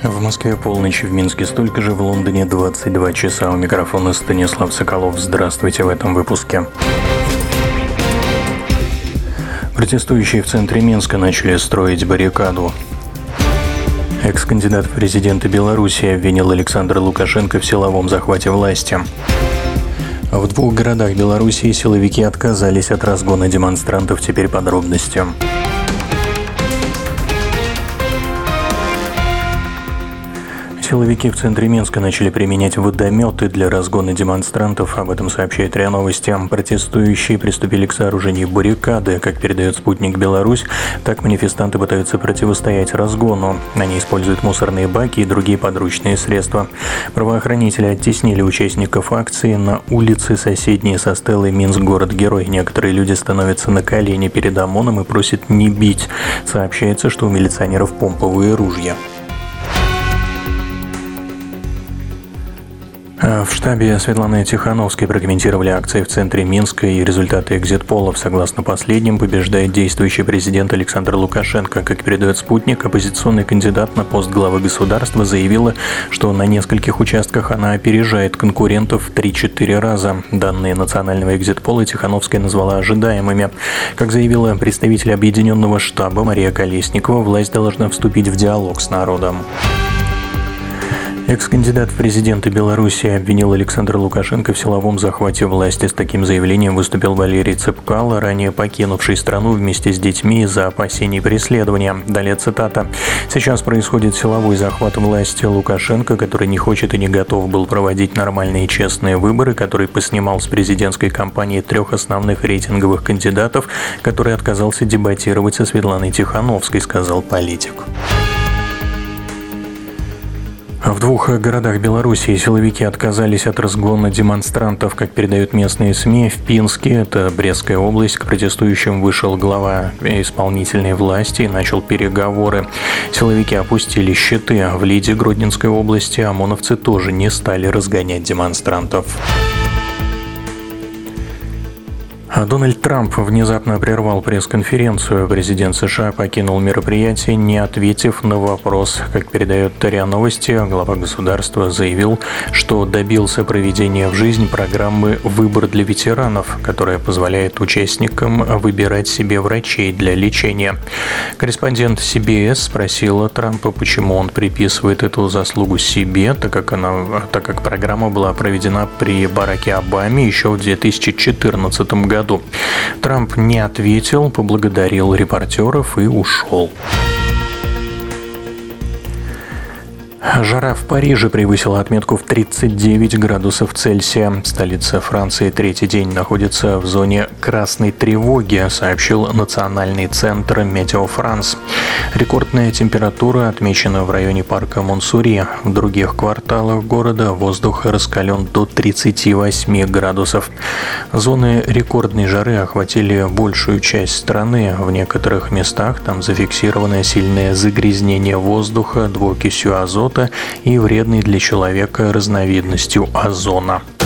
В Москве полночь, в Минске столько же, в Лондоне 22 часа. У микрофона Станислав Соколов. Здравствуйте в этом выпуске. Протестующие в центре Минска начали строить баррикаду. Экс-кандидат в президенты Беларуси обвинил Александра Лукашенко в силовом захвате власти. В 2 городах Беларуси силовики отказались от разгона демонстрантов. Теперь подробности. Силовики в центре Минска начали применять водометы для разгона демонстрантов. Об этом сообщает РИА Новости. Протестующие приступили к сооружению баррикады. Как передает «Спутник Беларусь», так манифестанты пытаются противостоять разгону. Они используют мусорные баки и другие подручные средства. Правоохранители оттеснили участников акции на улице, соседние со стелой «Минск. Город-герой». Некоторые люди становятся на колени перед ОМОНом и просят не бить. Сообщается, что у милиционеров помповые ружья. В штабе Светланы Тихановской прокомментировали акции в центре Минска и результаты экзит-полов. Согласно последним, побеждает действующий президент Александр Лукашенко. Как передает «Спутник», оппозиционный кандидат на пост главы государства заявила, что на нескольких участках она опережает конкурентов в 3-4 раза. Данные национального экзит-пола Тихановская назвала ожидаемыми. Как заявила представитель объединенного штаба Мария Колесникова, власть должна вступить в диалог с народом. Экс-кандидат в президенты Беларуси обвинил Александра Лукашенко в силовом захвате власти. С таким заявлением выступил Валерий Цепкало, ранее покинувший страну вместе с детьми из-за опасений преследования. Далее цитата. «Сейчас происходит силовой захват власти. Лукашенко, который не хочет и не готов был проводить нормальные и честные выборы, который поснимал с президентской кампании 3 основных рейтинговых кандидатов, который отказался дебатировать со Светланой Тихановской», сказал политик. В 2 городах Беларуси силовики отказались от разгона демонстрантов. Как передают местные СМИ, в Пинске, это Брестская область, к протестующим вышел глава исполнительной власти и начал переговоры. Силовики опустили щиты. В Лиде, Гродненской области, ОМОНовцы тоже не стали разгонять демонстрантов. Дональд Трамп внезапно прервал пресс-конференцию. Президент США покинул мероприятие, не ответив на вопрос. Как передает РИА Новости, глава государства заявил, что добился проведения в жизнь программы «Выбор для ветеранов», которая позволяет участникам выбирать себе врачей для лечения. Корреспондент CBS спросила Трампа, почему он приписывает эту заслугу себе, так как программа была проведена при Бараке Обаме еще в 2014 году. Трамп не ответил, поблагодарил репортеров и ушел. Жара в Париже превысила отметку в 39 градусов Цельсия. Столица Франции 3-й день находится в зоне красной тревоги, сообщил Национальный центр Метео Франс. Рекордная температура отмечена в районе парка Монсури. В других кварталах города воздух раскален до 38 градусов. Зоны рекордной жары охватили большую часть страны. В некоторых местах там зафиксировано сильное загрязнение воздуха двуокисью азота и вредной для человека разновидностью озона.